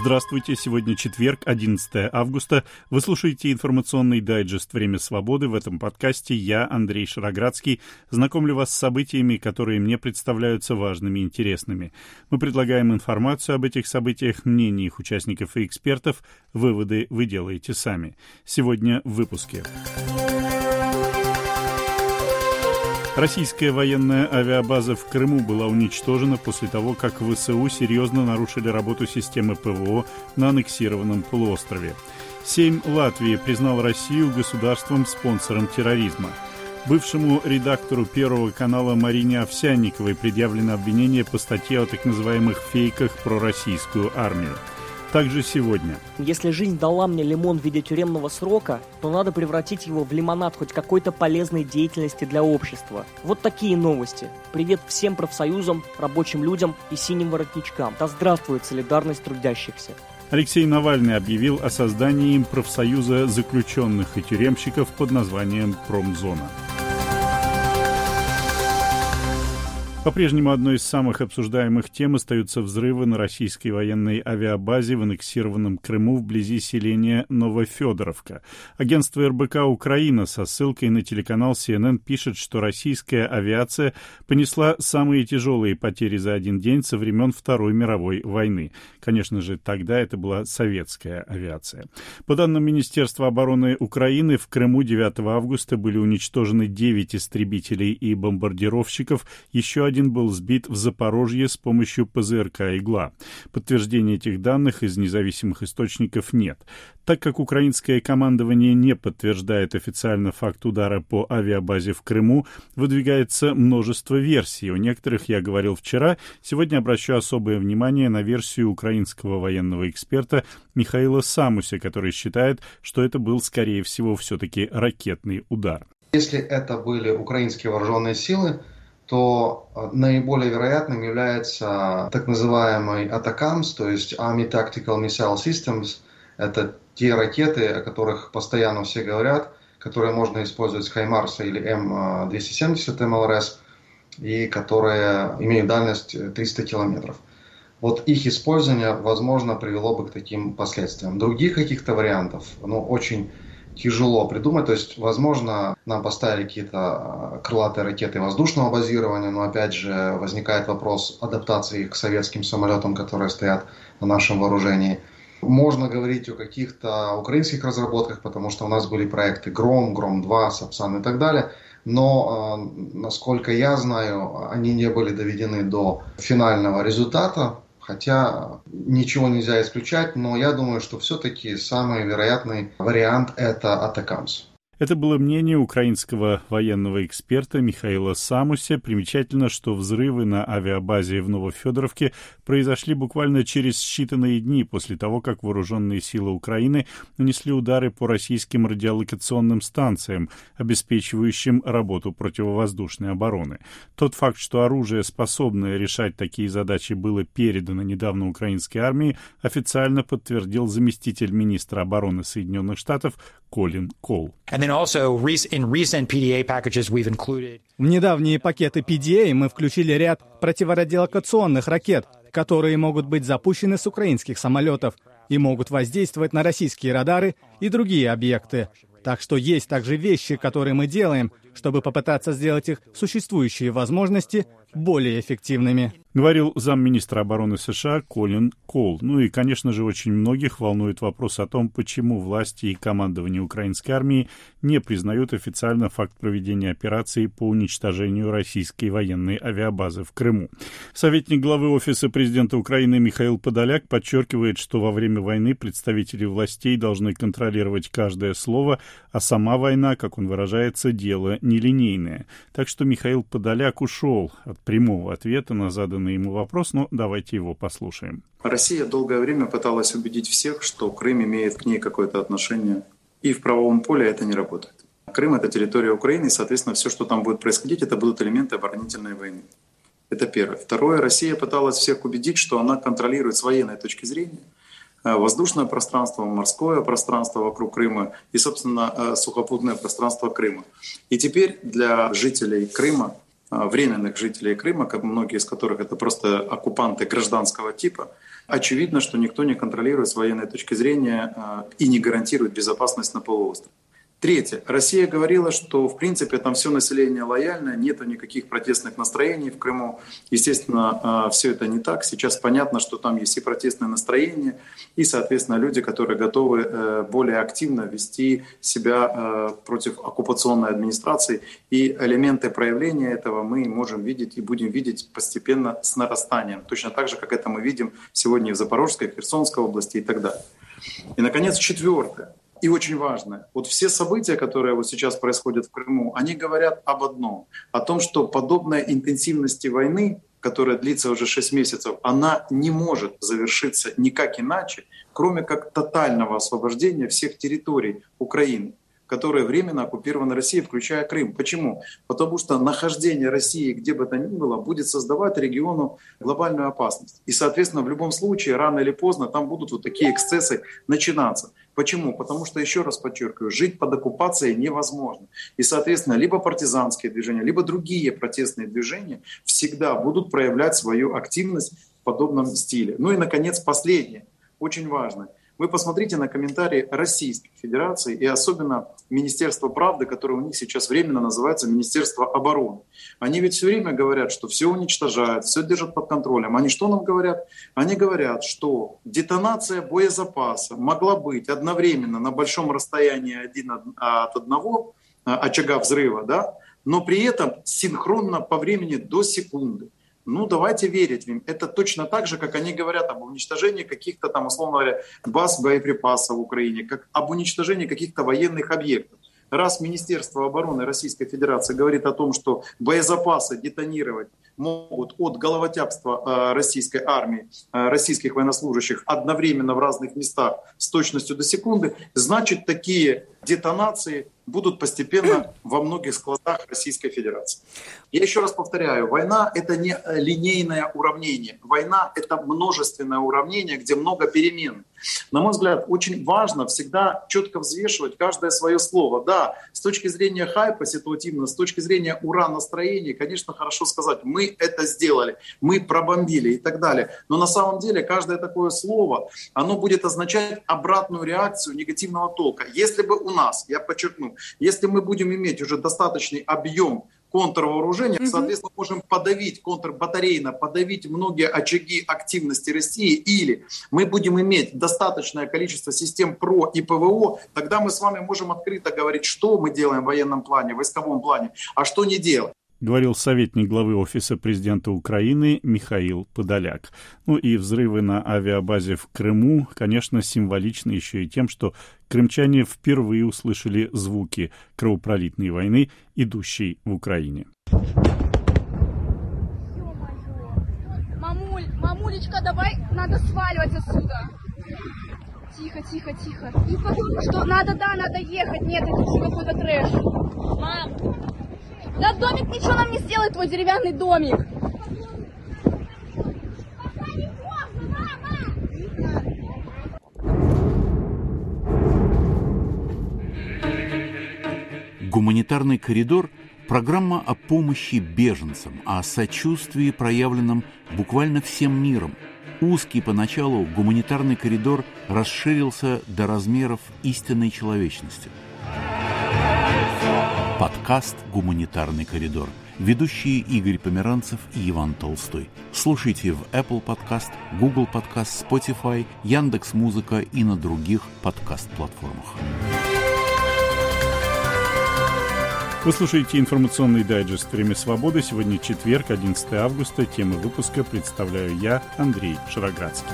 Здравствуйте, сегодня четверг, 11 августа. Вы слушаете информационный дайджест «Время свободы». В этом подкасте я, Андрей Шароградский, знакомлю вас с событиями, которые мне представляются важными и интересными. Мы предлагаем информацию об этих событиях, мнения их участников и экспертов. Выводы вы делаете сами. Сегодня в выпуске. Российская военная авиабаза в Крыму была уничтожена после того, как ВСУ серьезно нарушили работу системы ПВО на аннексированном полуострове. Сейм Латвии признал Россию государством-спонсором терроризма. Бывшему редактору Первого канала Марине Овсянниковой предъявлено обвинение по статье о так называемых фейках про российскую армию. Также сегодня. Если жизнь дала мне лимон в виде тюремного срока, то надо превратить его в лимонад хоть какой-то полезной деятельности для общества. Вот такие новости. Привет всем профсоюзам, рабочим людям и синим воротничкам. Да здравствует солидарность трудящихся. Алексей Навальный объявил о создании им профсоюза заключенных и тюремщиков под названием «Промзона». По-прежнему одной из самых обсуждаемых тем остаются взрывы на российской военной авиабазе в аннексированном Крыму вблизи селения Новофедоровка. Агентство РБК «Украина» со ссылкой на телеканал CNN пишет, что российская авиация понесла самые тяжелые потери за один день со времен Второй мировой войны. Конечно же, тогда это была советская авиация. По данным Министерства обороны Украины, в Крыму 9 августа были уничтожены 9 истребителей и бомбардировщиков, еще один был сбит в Запорожье с помощью ПЗРК «Игла». Подтверждения этих данных из независимых источников нет. Так как украинское командование не подтверждает официально факт удара по авиабазе в Крыму, выдвигается множество версий. У некоторых я говорил вчера. Сегодня обращу особое внимание на версию украинского военного эксперта Михаила Самуся, который считает, что это был, скорее всего, все-таки ракетный удар. Если это были украинские вооруженные силы, то наиболее вероятным является так называемый ATACMS, то есть Army Tactical Missile Systems. Это те ракеты, о которых постоянно все говорят, которые можно использовать с Хаймарса или М270 МЛРС, и которые имеют дальность 300 километров. Вот их использование, возможно, привело бы к таким последствиям. Других каких-то вариантов, очень тяжело придумать. То есть, возможно, нам поставили какие-то крылатые ракеты воздушного базирования, но, опять же, возникает вопрос адаптации их к советским самолетам, которые стоят на нашем вооружении. Можно говорить о каких-то украинских разработках, потому что у нас были проекты «Гром», «Гром-2», «Сапсан» и так далее. Но, насколько я знаю, они не были доведены до финального результата. Хотя ничего нельзя исключать, но я думаю, что все-таки самый вероятный вариант – это ATACMS. Это было мнение украинского военного эксперта Михаила Самуся. Примечательно, что взрывы на авиабазе в Новофедоровке произошли буквально через считанные дни после того, как вооруженные силы Украины нанесли удары по российским радиолокационным станциям, обеспечивающим работу противовоздушной обороны. Тот факт, что оружие, способное решать такие задачи, было передано недавно украинской армии, официально подтвердил заместитель министра обороны Соединенных Штатов Колин Кол. В недавние пакеты PDA мы включили ряд противорадиолокационных ракет, которые могут быть запущены с украинских самолетов и могут воздействовать на российские радары и другие объекты. Так что есть также вещи, которые мы делаем, чтобы попытаться сделать их существующие возможности более эффективными. Говорил замминистра обороны США Колин Кол. И, конечно же, очень многих волнует вопрос о том, почему власти и командование украинской армии не признают официально факт проведения операции по уничтожению российской военной авиабазы в Крыму. Советник главы Офиса президента Украины Михаил Подоляк подчеркивает, что во время войны представители властей должны контролировать каждое слово, а сама война, как он выражается, дело нелинейное. Так что Михаил Подоляк ушел от прямого ответа на заданный ему вопрос, но давайте его послушаем. Россия долгое время пыталась убедить всех, что Крым имеет к ней какое-то отношение, и в правовом поле это не работает. Крым — это территория Украины, и, соответственно, все, что там будет происходить, это будут элементы оборонительной войны. Это первое. Второе, Россия пыталась всех убедить, что она контролирует с военной точки зрения воздушное пространство, морское пространство вокруг Крыма и, собственно, сухопутное пространство Крыма. И теперь для жителей Крыма, временных жителей Крыма, как многие из которых это просто оккупанты гражданского типа, очевидно, что никто не контролирует с военной точки зрения и не гарантирует безопасность на полуострове. Третье. Россия говорила, что в принципе там все население лояльное, нету никаких протестных настроений в Крыму. Естественно, все это не так. Сейчас понятно, что там есть и протестные настроения, и, соответственно, люди, которые готовы более активно вести себя против оккупационной администрации. И элементы проявления этого мы можем видеть и будем видеть постепенно с нарастанием. Точно так же, как это мы видим сегодня и в Запорожской, в Херсонской области и так далее. И, наконец, четвертое. И очень важно, вот все события, которые вот сейчас происходят в Крыму, они говорят об одном, о том, что подобная интенсивности войны, которая длится уже 6 месяцев, она не может завершиться никак иначе, кроме как тотального освобождения всех территорий Украины, которые временно оккупированы Россией, включая Крым. Почему? Потому что нахождение России где бы то ни было будет создавать региону глобальную опасность. И, соответственно, в любом случае, рано или поздно там будут вот такие эксцессы начинаться. Почему? Потому что, еще раз подчеркиваю, жить под оккупацией невозможно. И, соответственно, либо партизанские движения, либо другие протестные движения всегда будут проявлять свою активность в подобном стиле. Ну и, наконец, последнее, очень важное. Вы посмотрите на комментарии Российской Федерации и особенно Министерства правды, которое у них сейчас временно называется Министерство обороны. Они ведь все время говорят, что все уничтожают, все держат под контролем. Они что нам говорят? Они говорят, что детонация боезапаса могла быть одновременно на большом расстоянии один от одного очага взрыва, да? Но при этом синхронно по времени до секунды. Ну, давайте верить им. Это точно так же, как они говорят об уничтожении каких-то там, условно говоря, баз боеприпасов в Украине, как об уничтожении каких-то военных объектов. Раз Министерство обороны Российской Федерации говорит о том, что боезапасы детонировать могут от головотяпства российской армии, российских военнослужащих одновременно в разных местах с точностью до секунды, значит, такие детонации будут постепенно во многих складах Российской Федерации. Я еще раз повторяю, война — это не линейное уравнение. Война — это множественное уравнение, где много перемен. На мой взгляд, очень важно всегда четко взвешивать каждое свое слово. Да, с точки зрения хайпа ситуативно, с точки зрения ура-настроения, конечно, хорошо сказать, мы это сделали, мы пробомбили и так далее. Но на самом деле каждое такое слово, оно будет означать обратную реакцию негативного толка. Если бы у нас, я подчеркну, если мы будем иметь уже достаточный объем контрвооружения, соответственно, можем подавить контрбатарейно, подавить многие очаги активности России, или мы будем иметь достаточное количество систем ПРО и ПВО, тогда мы с вами можем открыто говорить, что мы делаем в военном плане, в войсковом плане, а что не делаем. Говорил советник главы Офиса президента Украины Михаил Подоляк. Ну и взрывы на авиабазе в Крыму, конечно, символичны еще и тем, что крымчане впервые услышали звуки кровопролитной войны, идущей в Украине. Мамулечка, давай, надо сваливать отсюда. Тихо, тихо, тихо. Что, надо ехать. Нет, это все какой-то трэш. Мам! Да домик ничего нам не сделает, твой деревянный домик. Гуманитарный коридор – программа о помощи беженцам, о сочувствии, проявленном буквально всем миром. Узкий поначалу гуманитарный коридор расширился до размеров истинной человечности. Подкаст «Гуманитарный коридор». Ведущие Игорь Померанцев и Иван Толстой. Слушайте в Apple Podcast, Google Podcast, Spotify, Яндекс.Музыка и на других подкаст-платформах. Вы слушаете информационный дайджест «Время свободы». Сегодня четверг, 11 августа. Темы выпуска представляю я, Андрей Шароградский.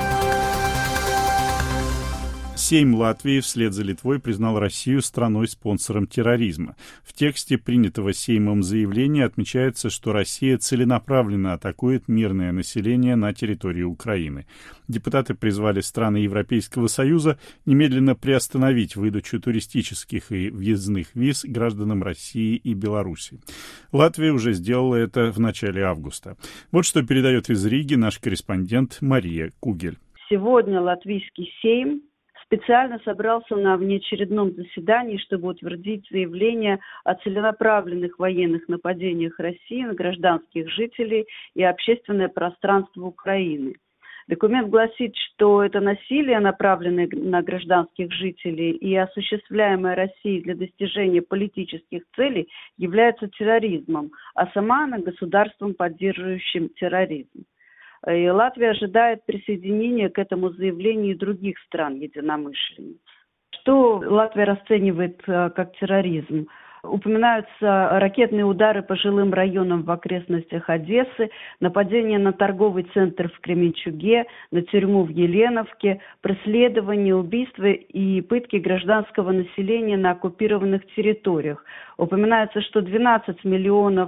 Сейм Латвии вслед за Литвой признал Россию страной-спонсором терроризма. В тексте принятого Сеймом заявления отмечается, что Россия целенаправленно атакует мирное население на территории Украины. Депутаты призвали страны Европейского Союза немедленно приостановить выдачу туристических и въездных виз гражданам России и Беларуси. Латвия уже сделала это в начале августа. Вот что передает из Риги наш корреспондент Мария Кугель. Сегодня латвийский Сейм специально собрался на внеочередном заседании, чтобы утвердить заявление о целенаправленных военных нападениях России на гражданских жителей и общественное пространство Украины. Документ гласит, что это насилие, направленное на гражданских жителей и осуществляемое Россией для достижения политических целей, является терроризмом, а сама она государством, поддерживающим терроризм. И Латвия ожидает присоединения к этому заявлению и других стран-единомышленниц. Что Латвия расценивает как терроризм? Упоминаются ракетные удары по жилым районам в окрестностях Одессы, нападение на торговый центр в Кременчуге, на тюрьму в Еленовке, преследование, убийства и пытки гражданского населения на оккупированных территориях. Упоминается, что 12 миллионов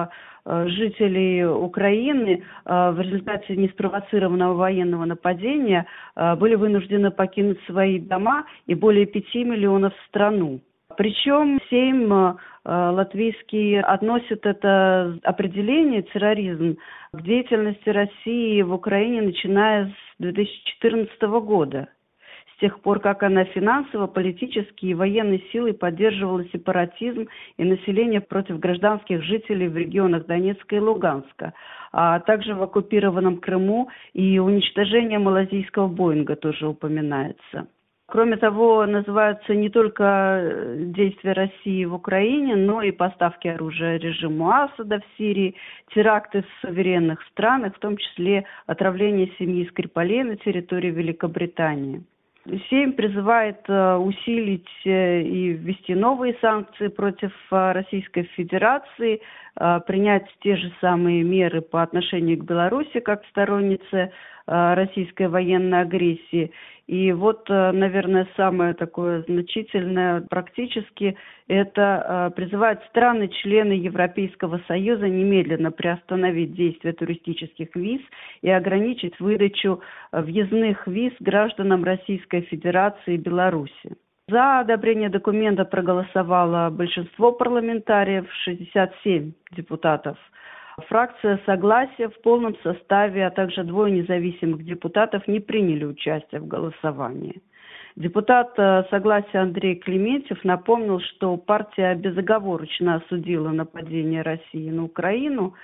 жителей Украины в результате неспровоцированного военного нападения были вынуждены покинуть свои дома, и более 5 миллионов страну. Причем Сейм латвийский относит это определение терроризм к деятельности России в Украине, начиная с 2014 года. С тех пор, как она финансово, политически и военной силой поддерживала сепаратизм и население против гражданских жителей в регионах Донецка и Луганска, а также в оккупированном Крыму, и уничтожение малазийского Боинга тоже упоминается. Кроме того, называются не только действия России в Украине, но и поставки оружия режиму Асада в Сирии, теракты в суверенных странах, в том числе отравление семьи Скрипалей на территории Великобритании. Сейм призывает усилить и ввести новые санкции против Российской Федерации, принять те же самые меры по отношению к Беларуси, как стороннице российской военной агрессии. И вот, наверное, самое такое значительное практически, это призывает страны-члены Европейского Союза немедленно приостановить действие туристических виз и ограничить выдачу въездных виз гражданам Российской Федерации и Беларуси. За одобрение документа проголосовало большинство парламентариев, 67 депутатов. Фракция «Согласие» в полном составе, а также 2 независимых депутатов не приняли участие в голосовании. Депутат «Согласие» Андрей Клементьев напомнил, что партия безоговорочно осудила нападение России на Украину,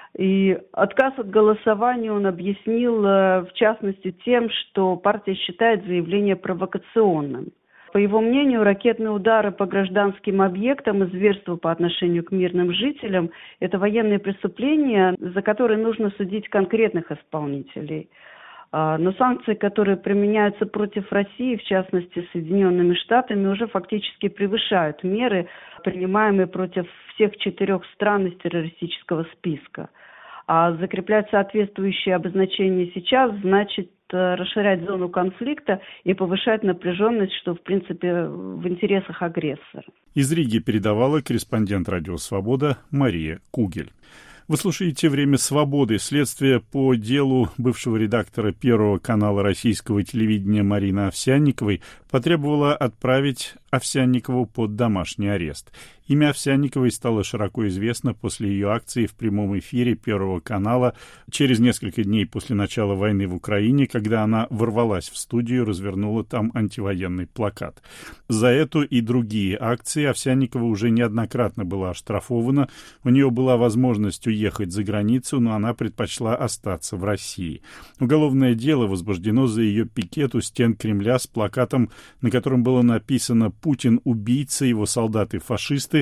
и отказ от голосования он объяснил в частности тем, что партия считает заявление провокационным. По его мнению, ракетные удары по гражданским объектам и зверства по отношению к мирным жителям – это военные преступления, за которые нужно судить конкретных исполнителей. Но санкции, которые применяются против России, в частности Соединенными Штатами, уже фактически превышают меры, принимаемые против всех 4 стран из террористического списка. А закреплять соответствующие обозначения сейчас значит расширять зону конфликта и повышать напряженность, что, в принципе, в интересах агрессора. Из Риги передавала корреспондент «Радио Свобода» Мария Кугель. Вы слушаете «Время свободы». Следствие по делу бывшего редактора Первого канала российского телевидения Марины Овсянниковой потребовало отправить Овсянникову под домашний арест. Имя Овсянниковой стало широко известно после ее акции в прямом эфире Первого канала через несколько дней после начала войны в Украине, когда она ворвалась в студию и развернула там антивоенный плакат. За эту и другие акции Овсянникова уже неоднократно была оштрафована. У нее была возможность уехать за границу, но она предпочла остаться в России. Уголовное дело возбуждено за ее пикет у стен Кремля с плакатом, на котором было написано «Путин – убийца, его солдаты-фашисты,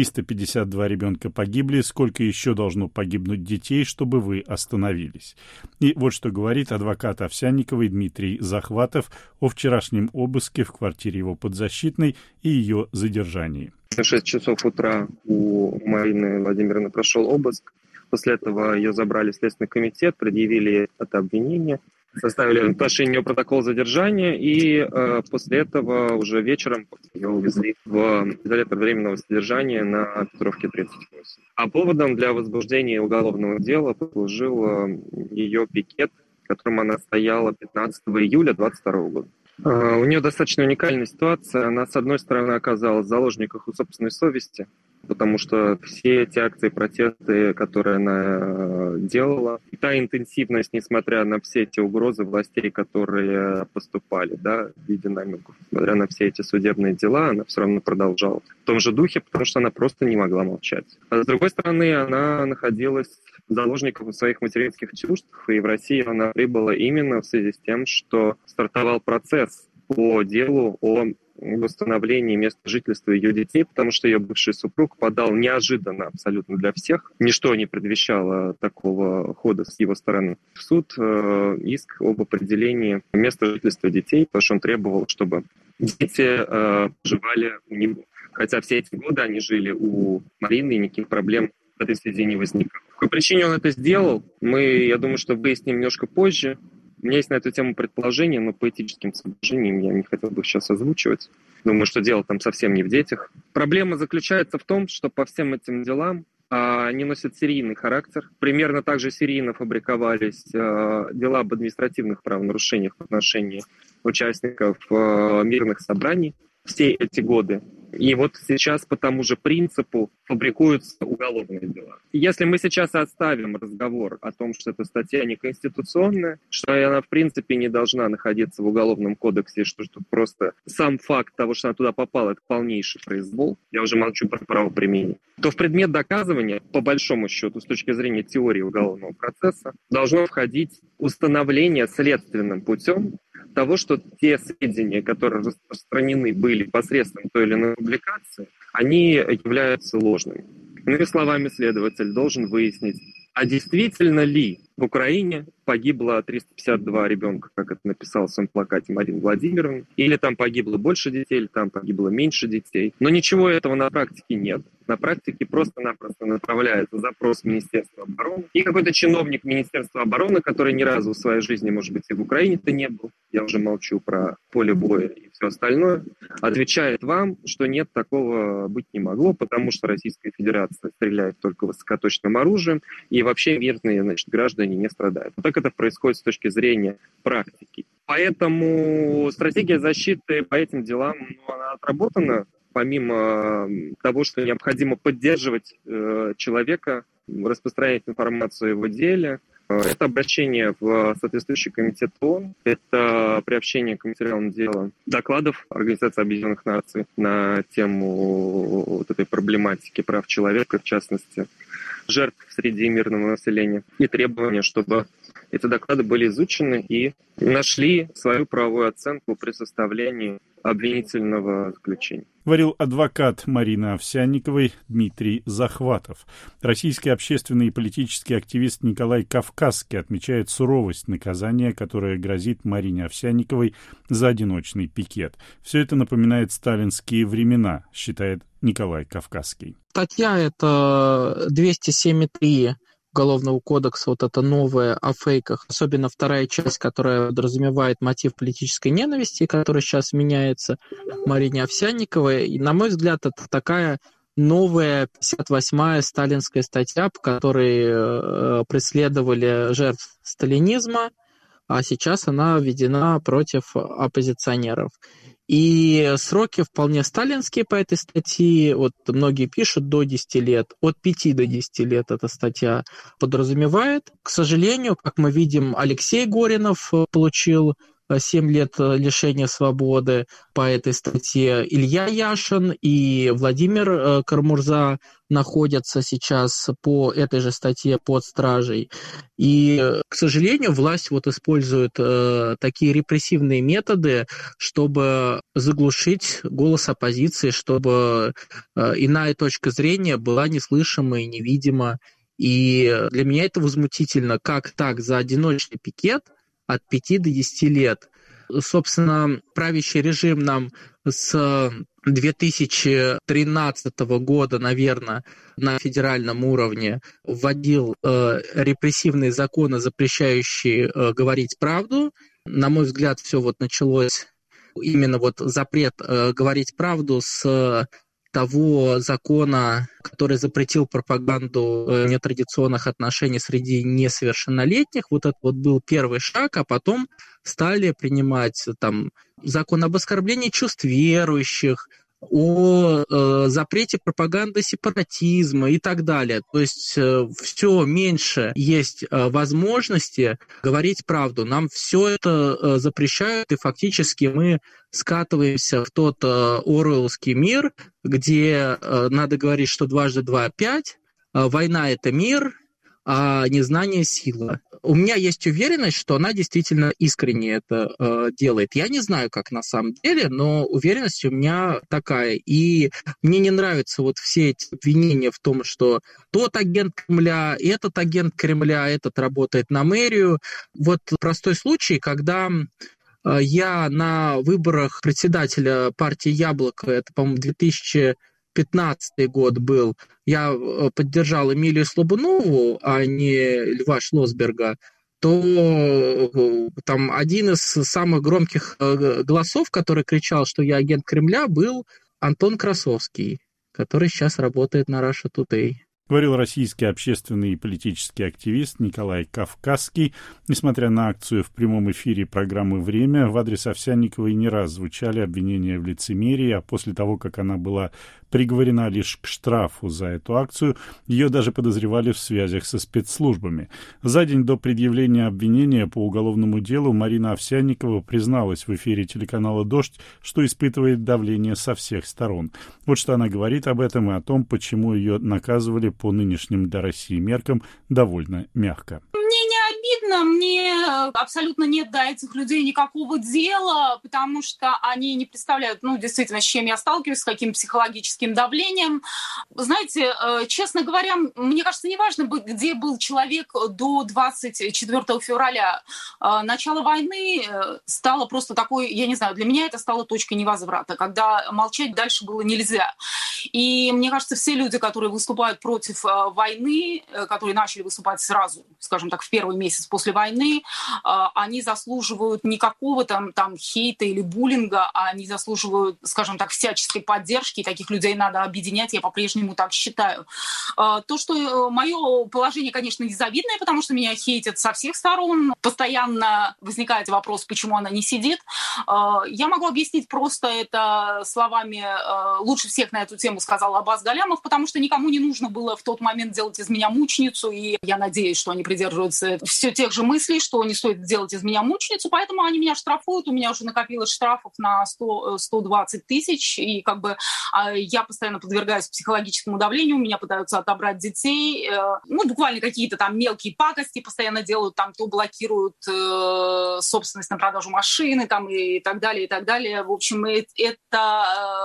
352 ребенка погибли, сколько еще должно погибнуть детей, чтобы вы остановились». И вот что говорит адвокат Овсянниковой Дмитрий Захватов о вчерашнем обыске в квартире его подзащитной и ее задержании. В 6 часов утра у Марины Владимировны прошел обыск. После этого ее забрали в Следственный комитет, предъявили это обвинение, составили в отношении нее протокол задержания, и после этого уже вечером ее увезли в изолятор временного содержания на Петровке 38. А поводом для возбуждения уголовного дела послужил ее пикет, в котором она стояла 15 июля 2022 года. У нее достаточно уникальная ситуация. Она, с одной стороны, оказалась в заложниках у собственной совести, потому что все эти акции, протесты, которые она делала, и та интенсивность, несмотря на все эти угрозы властей, которые поступали, в виде намеков, несмотря на все эти судебные дела, она все равно продолжала в том же духе, потому что она просто не могла молчать. А с другой стороны, она находилась заложников своих материнских чувств, и в Россию она прибыла именно в связи с тем, что стартовал процесс по делу о восстановлении места жительства ее детей, потому что ее бывший супруг подал неожиданно абсолютно для всех. Ничто не предвещало такого хода с его стороны. В суд иск об определении места жительства детей, потому что он требовал, чтобы дети проживали у него. Хотя все эти годы они жили у Марины, и никаких проблем в этой связи не возникло. По какой причине он это сделал, я думаю, что выясним немножко позже. У меня есть на эту тему предположение, но по этическим соображениям я не хотел бы их сейчас озвучивать. Думаю, что дело там совсем не в детях. Проблема заключается в том, что по всем этим делам они носят серийный характер. Примерно так же серийно фабриковались дела об административных правонарушениях в отношении участников мирных собраний все эти годы. И вот сейчас по тому же принципу фабрикуются уголовные дела. Если мы сейчас оставим разговор о том, что эта статья неконституционная, что она в принципе не должна находиться в Уголовном кодексе, что просто сам факт того, что она туда попала, это полнейший произвол, я уже молчу про правоприменение, то в предмет доказывания, по большому счету, с точки зрения теории уголовного процесса, должно входить установление следственным путем того, что те сведения, которые распространены были посредством той или иной публикации, они являются ложными. Иными словами, следователь должен выяснить, а действительно ли в Украине погибло 352 ребенка, как это написал в своем плакате Марина Владимировна, или там погибло больше детей, или там погибло меньше детей. Но ничего этого на практике нет. На практике просто-напросто направляется запрос в Министерство обороны, и какой-то чиновник Министерства обороны, который ни разу в своей жизни, может быть, и в Украине-то не был, я уже молчу про поле боя и все остальное, отвечает вам, что нет, такого быть не могло, потому что Российская Федерация стреляет только высокоточным оружием, и вообще мирные, граждане не страдают. Вот так это происходит с точки зрения практики. Поэтому стратегия защиты по этим делам, она отработана. Помимо того, что необходимо поддерживать человека, распространять информацию о его деле, это обращение в соответствующий комитет ООН, это приобщение к материалам дела докладов Организации Объединенных Наций на тему вот этой проблематики прав человека, в частности, жертв среди мирного населения, и требования, чтобы эти доклады были изучены и нашли свою правовую оценку при составлении обвинительного заключения. Говорил адвокат Марины Овсянниковой Дмитрий Захватов. Российский общественный и политический активист Николай Кавказский отмечает суровость наказания, которое грозит Марине Овсянниковой за одиночный пикет. Все это напоминает сталинские времена, считает Николай Кавказский. Статья это 207.3 Уголовного кодекса, вот это новое о фейках, особенно вторая часть, которая подразумевает мотив политической ненависти, который сейчас меняется Марине Овсянниковой. И, на мой взгляд, это такая новая 58-я сталинская статья, по которой преследовали жертв сталинизма, а сейчас она введена против оппозиционеров. И сроки вполне сталинские по этой статье. Вот многие пишут до 10 лет. От 5 до 10 лет эта статья подразумевает. К сожалению, как мы видим, Алексей Горинов получил 7 лет лишения свободы по этой статье. Илья Яшин и Владимир Кармурза находятся сейчас по этой же статье под стражей. И, к сожалению, власть использует такие репрессивные методы, чтобы заглушить голос оппозиции, чтобы иная точка зрения была неслышима и невидима. И для меня это возмутительно. Как так за одиночный пикет от 5 до 10 лет? Собственно, правящий режим нам с 2013 года, наверное, на федеральном уровне вводил репрессивные законы, запрещающие говорить правду. На мой взгляд, все началось именно запрет говорить правду с того закона, который запретил пропаганду нетрадиционных отношений среди несовершеннолетних. Вот это был первый шаг, а потом стали принимать закон об оскорблении чувств верующих, о запрете пропаганды сепаратизма и так далее. То есть все меньше есть возможности говорить правду. Нам все это запрещают, и фактически мы скатываемся в тот оруэллский мир, где надо говорить, что 2 × 2 = 5, война – это мир, а незнание – сила. У меня есть уверенность, что она действительно искренне это делает. Я не знаю, как на самом деле, но уверенность у меня такая. И мне не нравятся вот все эти обвинения в том, что тот агент Кремля, этот агент Кремля, этот работает на мэрию. Вот простой случай, когда я на выборах председателя партии «Яблоко», это, по-моему, 2015 год был, я поддержал Эмилию Слобунову, а не Льва Шлосберга, то там один из самых громких голосов, который кричал, что я агент Кремля, был Антон Красовский, который сейчас работает на Russia Today. Говорил российский общественный и политический активист Николай Кавказский. Несмотря на акцию в прямом эфире программы «Время», в адрес Овсянниковой не раз звучали обвинения в лицемерии, а после того, как она была приговорена лишь к штрафу за эту акцию, ее даже подозревали в связях со спецслужбами. За день до предъявления обвинения по уголовному делу Марина Овсянникова призналась в эфире телеканала «Дождь», что испытывает давление со всех сторон. Вот что она говорит об этом и о том, почему ее наказывали по нынешним для России меркам довольно мягко. Мне не обидно, мне абсолютно нет до этих людей никакого дела, потому что они не представляют, действительно, с чем я сталкиваюсь, с каким психологическим давлением. Знаете, честно говоря, мне кажется, неважно, где был человек до 24 февраля. Начало войны стало просто такой, я не знаю, для меня это стало точкой невозврата, когда молчать дальше было нельзя. И мне кажется, все люди, которые выступают против войны, которые начали выступать сразу, скажем так, в первый месяц после войны, они заслуживают не какого-то там хейта или буллинга, а они заслуживают, скажем так, всяческой поддержки, и таких людей надо объединять, я по-прежнему так считаю. То, что мое положение, конечно, незавидное, потому что меня хейтят со всех сторон, постоянно возникает вопрос, почему она не сидит. Я могу объяснить просто это словами, лучше всех на эту тему сказал Аббас Галямов, потому что никому не нужно было в тот момент делать из меня мученицу, и я надеюсь, что они придерживаются все тех же мыслей, что не стоит делать из меня мученицу, поэтому они меня штрафуют, у меня уже накопилось штрафов на 120 тысяч, и я постоянно подвергаюсь психологическому давлению, у меня пытаются отобрать детей, буквально какие-то там мелкие пакости постоянно делают, там то блокируют собственность на продажу машины, там и так далее, и так далее. В общем, это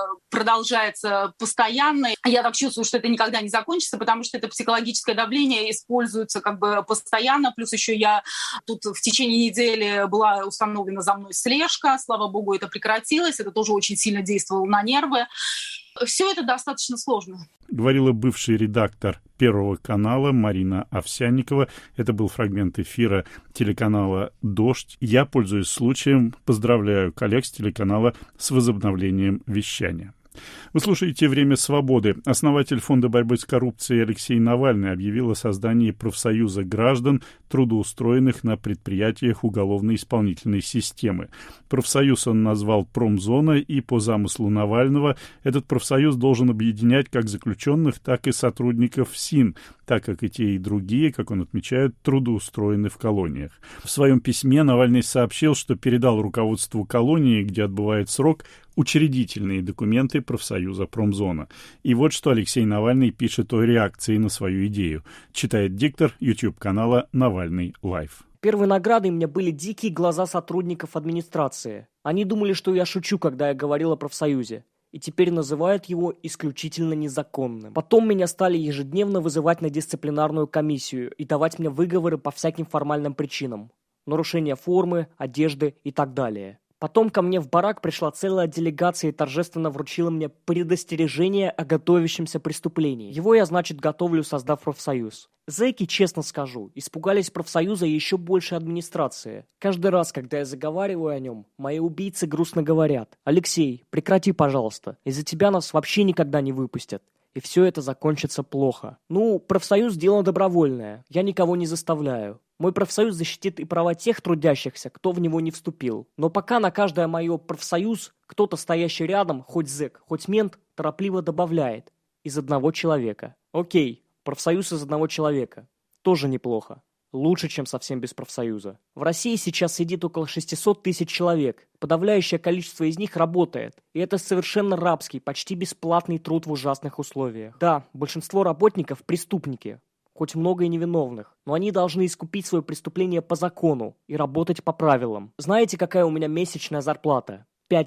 продолжается постоянно. Я так чувствую, что это никогда не закончится, потому что это психологическое давление используется постоянно. Плюс еще я тут в течение недели была установлена за мной слежка. Слава богу, это прекратилось. Это тоже очень сильно действовало на нервы. Все это достаточно сложно. Говорила бывший редактор Первого канала Марина Овсянникова. Это был фрагмент эфира телеканала «Дождь». Я, пользуясь случаем, поздравляю коллег с телеканала с возобновлением вещания. Вы слушаете «Время свободы». Основатель Фонда борьбы с коррупцией Алексей Навальный объявил о создании профсоюза граждан, трудоустроенных на предприятиях уголовно-исполнительной системы. Профсоюз он назвал «Промзона», и по замыслу Навального этот профсоюз должен объединять как заключенных, так и сотрудников СИН, так как и те, и другие, как он отмечает, трудоустроены в колониях. В своем письме Навальный сообщил, что передал руководству колонии, где отбывает срок, учредительные документы профсоюза «Промзона». И вот что Алексей Навальный пишет о реакции на свою идею. Читает диктор YouTube-канала «Навальный Лайв». Первой наградой мне были дикие глаза сотрудников администрации. Они думали, что я шучу, когда я говорил о профсоюзе, и теперь называют его исключительно незаконным. Потом меня стали ежедневно вызывать на дисциплинарную комиссию и давать мне выговоры по всяким формальным причинам. Нарушение формы, одежды и так далее. Потом ко мне в барак пришла целая делегация и торжественно вручила мне предостережение о готовящемся преступлении. Его я, значит, готовлю, создав профсоюз. Зэки, честно скажу, испугались профсоюза и еще больше администрации. Каждый раз, когда я заговариваю о нем, мои убийцы грустно говорят: «Алексей, прекрати, пожалуйста, из-за тебя нас вообще никогда не выпустят. И все это закончится плохо». Профсоюз – дело добровольное, я никого не заставляю. Мой профсоюз защитит и права тех трудящихся, кто в него не вступил. Но пока на каждое мое профсоюз кто-то, стоящий рядом, хоть зэк, хоть мент, торопливо добавляет: из одного человека. Окей, профсоюз из одного человека. Тоже неплохо. Лучше, чем совсем без профсоюза. В России сейчас сидит около 600 тысяч человек. Подавляющее количество из них работает. И это совершенно рабский, почти бесплатный труд в ужасных условиях. Да, большинство работников – преступники. хоть много и невиновных, но они должны искупить свое преступление по закону и работать по правилам. Знаете, какая у меня месячная зарплата?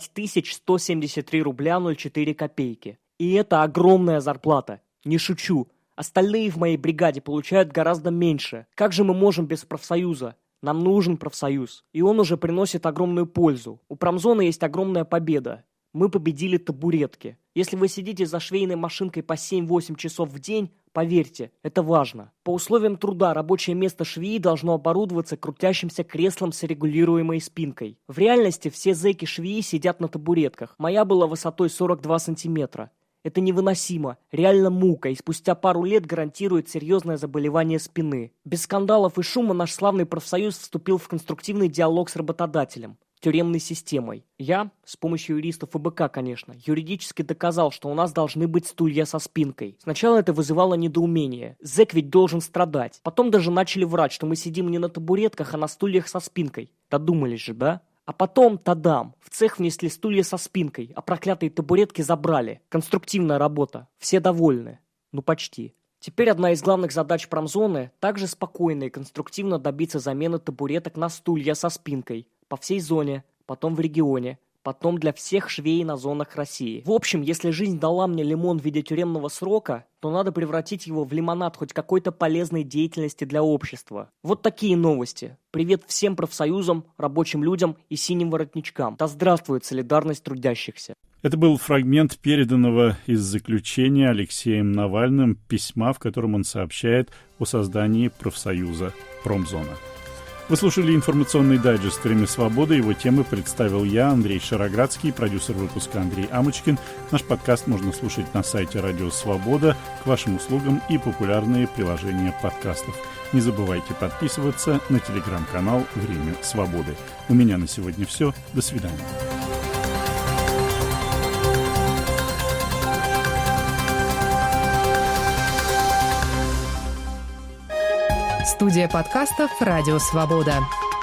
5173 рубля 04 копейки. И это огромная зарплата. Не шучу. Остальные в моей бригаде получают гораздо меньше. Как же мы можем без профсоюза? Нам нужен профсоюз. И он уже приносит огромную пользу. У промзоны есть огромная победа. Мы победили табуретки. Если вы сидите за швейной машинкой по 7-8 часов в день, поверьте, это важно. По условиям труда рабочее место швеи должно оборудоваться крутящимся креслом с регулируемой спинкой. В реальности все зэки-швеи сидят на табуретках. Моя была высотой 42 сантиметра. Это невыносимо, реально мука, и спустя пару лет гарантирует серьезное заболевание спины. Без скандалов и шума наш славный профсоюз вступил в конструктивный диалог с работодателем, тюремной системой. Я, с помощью юристов ФБК, конечно, юридически доказал, что у нас должны быть стулья со спинкой. Сначала это вызывало недоумение. Зэк ведь должен страдать. Потом даже начали врать, что мы сидим не на табуретках, а на стульях со спинкой. Додумались же, да? А потом, тадам, в цех внесли стулья со спинкой, а проклятые табуретки забрали. Конструктивная работа. Все довольны. Ну почти. Теперь одна из главных задач промзоны – также спокойно и конструктивно добиться замены табуреток на стулья со спинкой. По всей зоне, потом в регионе, потом для всех швей на зонах России. В общем, если жизнь дала мне лимон в виде тюремного срока, то надо превратить его в лимонад хоть какой-то полезной деятельности для общества. Вот такие новости. Привет всем профсоюзам, рабочим людям и синим воротничкам. Да здравствует солидарность трудящихся. Это был фрагмент переданного из заключения Алексеем Навальным письма, в котором он сообщает о создании профсоюза «Промзона». Вы слушали информационный дайджест «Время свободы». Его темы представил я, Андрей Шароградский, продюсер выпуска Андрей Амочкин. Наш подкаст можно слушать на сайте «Радио Свобода», к вашим услугам и популярные приложения подкастов. Не забывайте подписываться на телеграм-канал «Время свободы». У меня на сегодня все. До свидания. Студия подкастов «Радио Свобода».